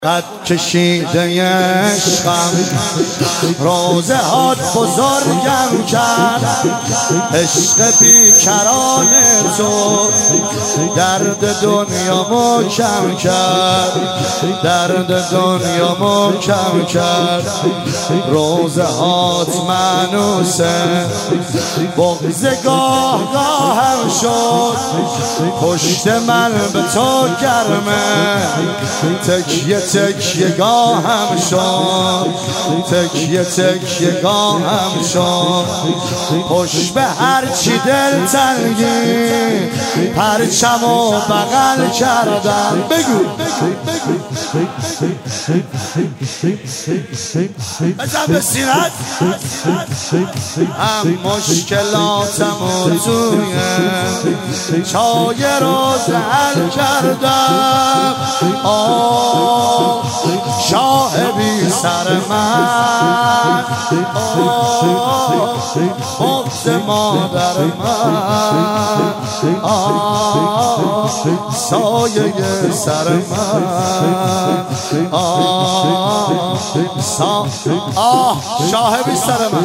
قد کشیده عشقم روزه هات بزرگم کرد. عشق بیکران تو درد دنیا محکم کرد، درد دنیا محکم کرد. روزه هات منوسه بغض گاه گاهم شد، پشت من به تو گرمه، تکیه تکیه گاهم شد، تکیه تکیه گاهم شد. پشت به هرچی دل تنگی پرچم و بغل کردم. بگو بزن به سینت. هم مشکلاتم و توی چای روز حل کردم. شاه بی سر من، بغض مادر من، سایه سر من، شاه بی سر من،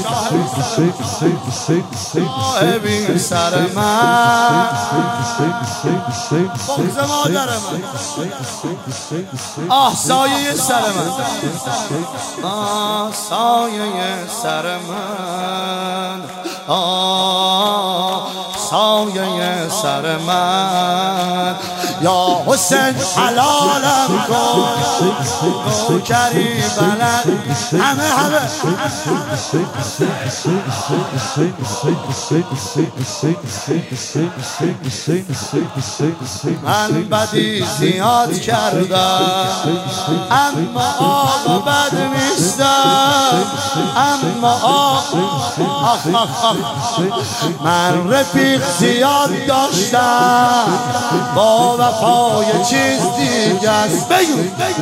شاه بی سر من، بغض مادر من، سایه سر من، سایه سر من، سایه سر من. یا حسین حلالم کن نوکری بلد. همه من بدی زیاد کردم اما آقا بد نیستم، اما من رفیق زیاد داشتم، با وفای چیز دیگه است. بگو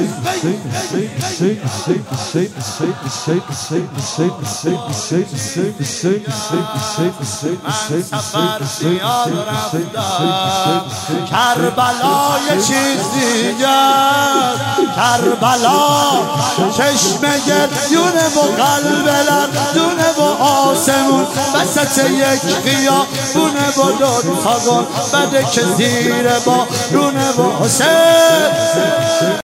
من سفر زیاد رفتم، کربلا یه چیز دیگه است. کربلا چشم گریونه و قلب لرزونه و آسمون وسط یک خیابونه و دوتا گل بده که زیر بارونه و حسین.